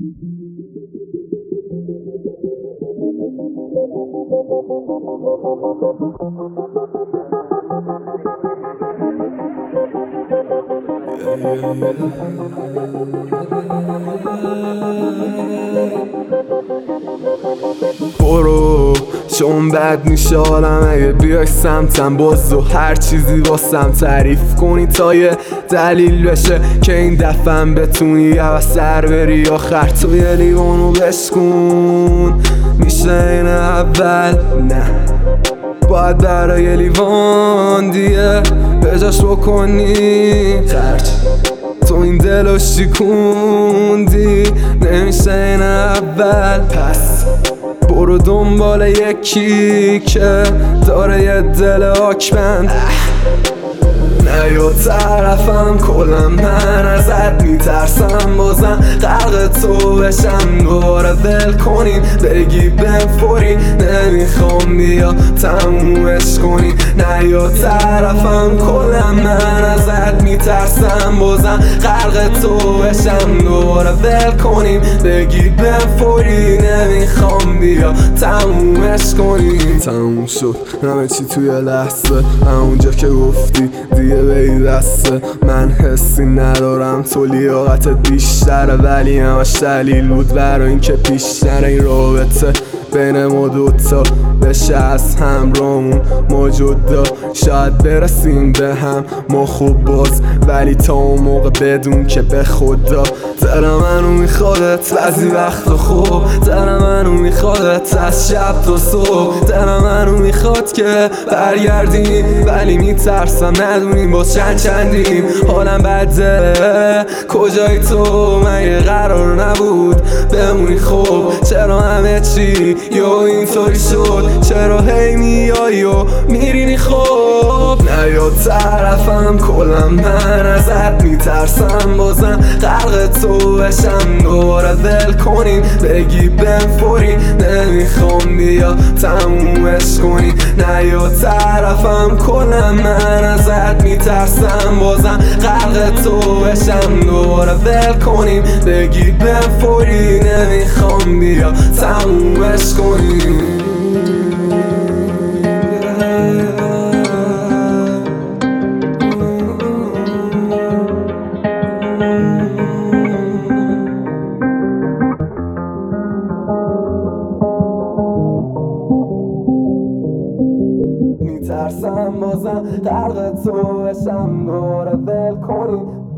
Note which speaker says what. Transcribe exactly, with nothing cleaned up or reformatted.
Speaker 1: برو چون بد میشه حالم اگه بیای سمتم باز و هر چیزی واسم تعریف کنی تا یه دلیل بشه که این دفعه بتونی یا سر بری آخر تو یه لیوانو بشکن. میشه این اول نه باید برای لیوان دیگه بجاش بکنی خرج تو این دلو شکوندی. نمیشه این اول پس برو دنبال یکی که داره یه دل آکبند. نه یا طرفم کلم من ازت میترسم بازم غرق تو بشم دوباره ول کنیم بگی بفوری نمیخوام بیا تمومش کنی. نه یا طرفم کلم من ازت میترسم بازم غرق تو بشم دوباره ول کنیم بگی بفوری نمیخوام بیا تمومش کنی. تموم شد همه چی توی لحظه همونجا که گفتی دیگه به دسته من حسی ندارم تو لیاقتت بیشتره ولی همش دلیل بود برای این که بیشتر این رابطه بین ما دوتا بشه از همراهمون موجودا. شاید برسیم به هم ما خوب باز ولی تا اون موقع بدون که به خدا دل منو میخوادت بعضی وقت خوب دل منو میخوادت از شب تا صبح دل منو میخواد که برگردیم ولی میترسم ندونیم باز چند چندیم حالم بده کجایی تو مگه قرار نبود بمونی خوب چرا همه چی یا اینطوری شد چرا هی میایی و میرینی خوب. نه یا طرفم کلم من ازت میترسم بازم غرق تو بشم دوباره ول کنیم بگی بفوری نمیخوام بیا تمومش کنی. نه یا طرفم کلم من ازت میترسم بازم غرق تو بشم دوباره ول کنیم بگی بفوری نمیخوام بیا تمومش کنی. میترسم بازم غرق تو بشم دوباره ول کنیم